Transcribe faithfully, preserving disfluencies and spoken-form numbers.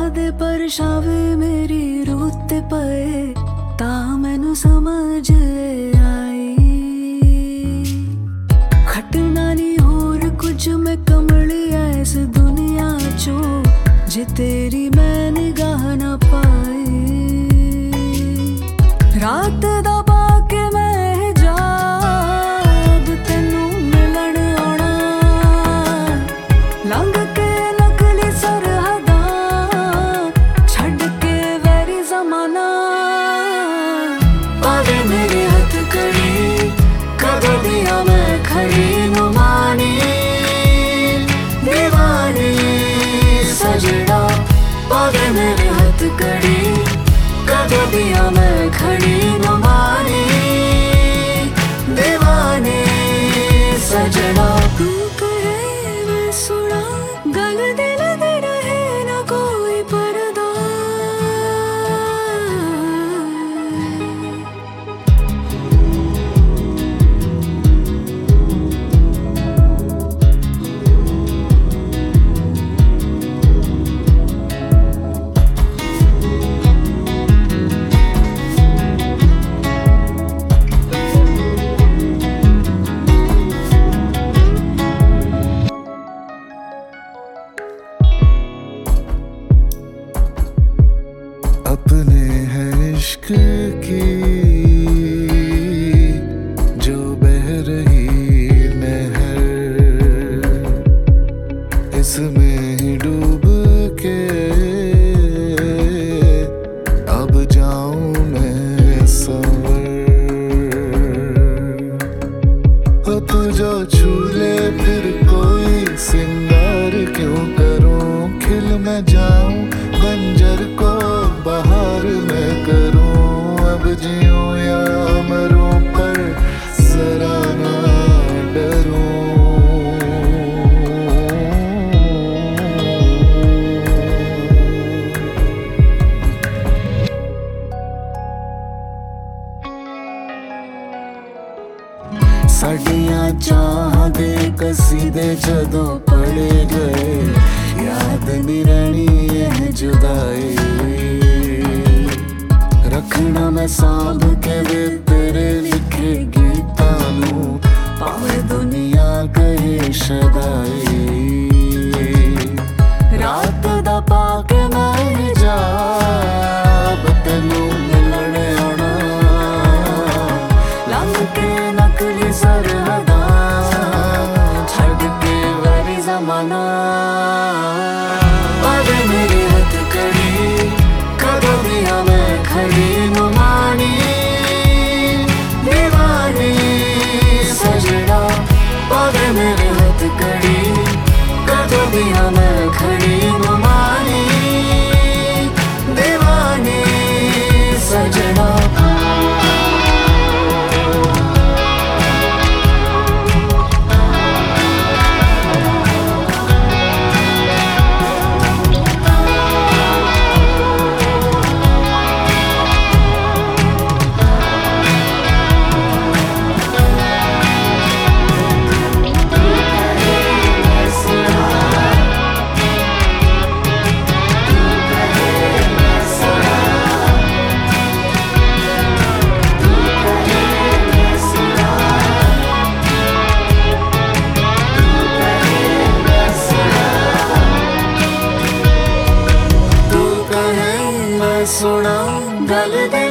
दे पर शावे मेरी रूत पे ता मैनू समझ आई खटना नहीं होर कुछ मैं कमली इस दुनिया चो जे तेरी मैं निगाह ना पाई रात दा बाके मैं जाब तेनू मिलन आना लंघ के नकली सरहदा छड़ के वैरी जमाना पावे मेरे हथ कड़ी कदों दिया मैं खड़ी नुमानी दीवानी सजना पावे मेरे हथ कड़ी कदों दिया मैं खड़ी नुमानी दीवानी सजना तू कहे मैं सुना गल दिल दे रहे ना कोई पर्दा अपने है इश्क की जो बह रही नहर इसमें ही डूब के अब जाऊं मैं संवर हो तू जो छूले फिर कोई सिंगार क्यों करूं खिल मैं जाऊं बंजर को बाहर मैं करूं अब जीऊं या मरूं पर जरा ना डरूं साडियां चाहां दे कसीदे जदों पढ़े गए याद नहीं रहनी यह जुदाई रखना मैं सांभ के वे तेरे लिखे गीतां नू भावे दुनिया कहे शदाई रात दा पाके मैं जाब तेनू मिलने आना लंघ के नकली सरहदा छड़ के वैरी जमाना पावे मेरे हथ कड़ी कदों दिया मैं खड़ी नुमानी दीवानी सजना पावे मेरे हथ कड़ी कदों दिया मैं खड़ी नुमानी दीवानी सजना सुना गल दे